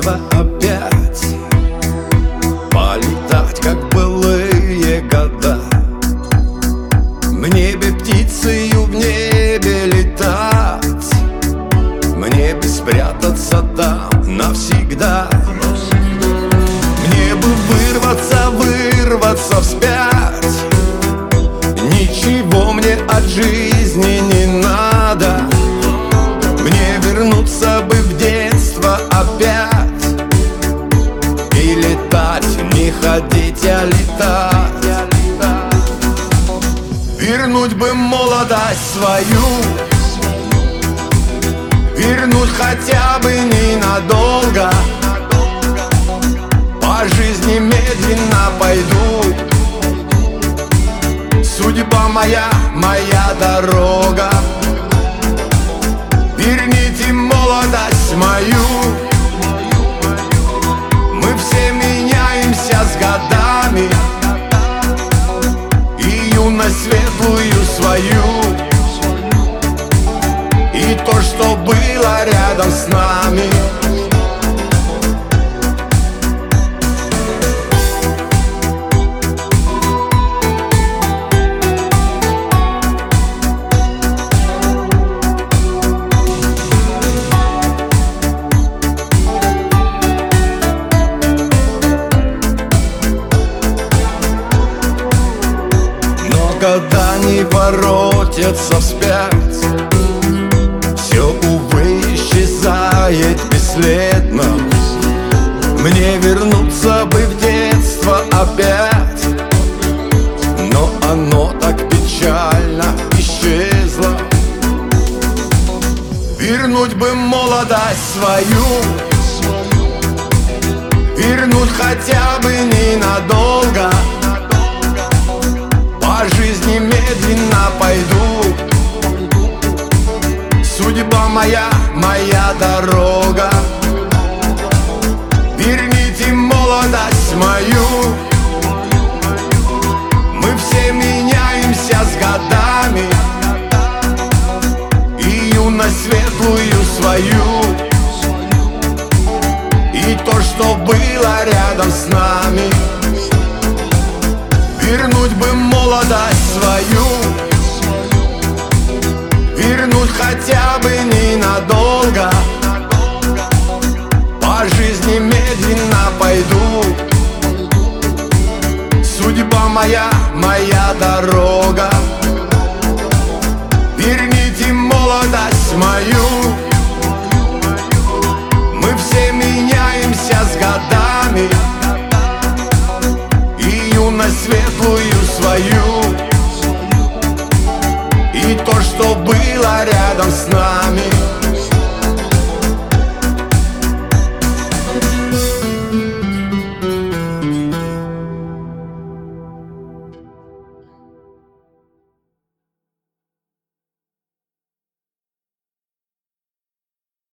детство опять, полетать, как былые года. В небе птицею, в небе летать, в небе спрятаться там навсегда. Мне бы вырваться вспять, ничего мне от жизни не надо. Мне вернуться бы в детство опять и летать, не ходить, а летать. Вернуть бы молодость свою, вернуть хотя бы ненадолго. По жизни медленно пойду, судьба моя, моя дорога. Верните молодость мою. Мы все меняемся с годами, и юность светлую свою, и то, что было рядом с нами. Года не воротятся вспять, все, увы, исчезает бесследно. Мне вернуться бы в детство опять, но оно так печально исчезло. Вернуть бы молодость свою, вернуть хотя бы ненадолго. По жизни медленно пойду, судьба моя, моя дорога. Верните молодость мою. Мы все меняемся с годами, и юность светлую свою, и то, что было рядом с нами. Вернуть бы молодость свою, вернуть хотя бы ненадолго. По жизни медленно пойду, судьба моя, моя дорога. Верните молодость мою. Мы все меняемся с годами,